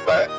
Respect.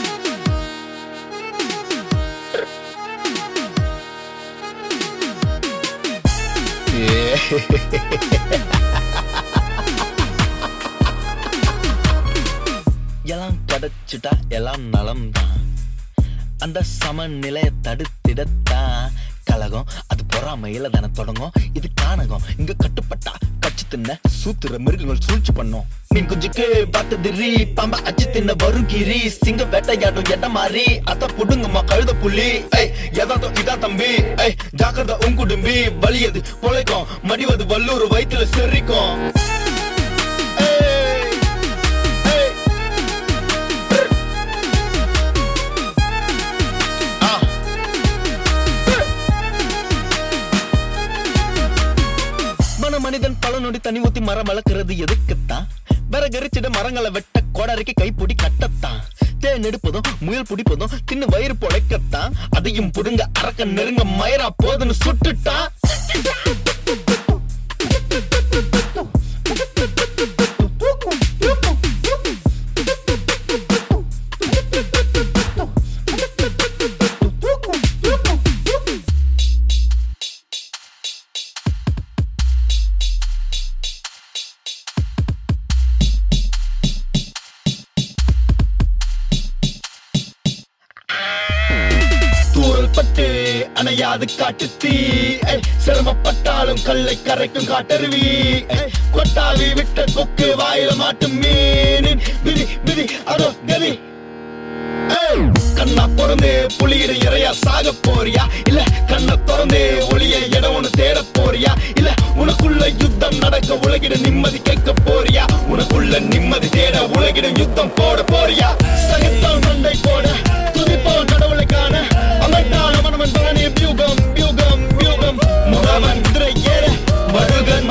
எல்லாம் கிடைச்சிட்டா எல்லாம் நலம் தான். அந்த சமநிலையை தடுத்திடத்தான் கலகம். அது பொறாமையில தானே தொடங்கும். இது கானகம். இங்க கட்டுப்பட்டா கட்சி தின்ன சூத்துற மிருகங்கள் சூழ்ச்சி பண்ணும். மீன் குஞ்சுக்கு பாத்துதிரி பாம்ப அச்சு தின்ன வரும் கிரி. சிங்க வேட்டையாடும் எட்ட மாறி அத புடுங்கம்மா கழுத புள்ளி. எதாதோ இதா தம்பி ஜாக்கிரதா உங்குடும்பி. வலியது பொழைக்கும் மடிவது வல்லூர் வயிற்றுல செரிக்கும். மனிதன் பல நொடி தனி ஊத்தி மரம் வளர்க்கிறது எதுக்குத்தான்? விறகரிச்சிட மரங்களை வெட்ட கோடாரிக்கு கைப்பொடி கட்டத்தான். தேன் எடுப்பதும் முயல் பிடிப்பதும் தின்னு வயிறு பொழைக்கத்தான். அதையும் புடுங்க அரக்க நெருங்க மயிரா போதுன்னு சுட்டுட்டான். பட்டு அணையாது காட்டு தீ. சிரமப்பட்டாலும் கல்லை கரைக்கும் காட்டருவி. கொட்டாவி விட்ட கொக்கு வாயில மாட்டும் மீனின் விதி விதி அதோ கதி. கண்ணா பிறந்து புலியிட இறையா சாக போறியா? இல்ல கண்ணை திறந்து ஒளிய இடம் ஒண்ணு தேட போறியா? இல்ல உனக்குள்ள யுத்தம் நடக்க உலகிட நிம்மதி கேட்க போறியா? உனக்குள்ள நிம்மதி தேட உலகிடம் யுத்தம் போட போறியா? சகத்தான் சண்டை போட துதிப்போம் கடவுளை காண. அமைத்தான மனவன் தானே வியூகம் வியூகம் வியூகம். முகவன் குதிரை ஏற வடுகன்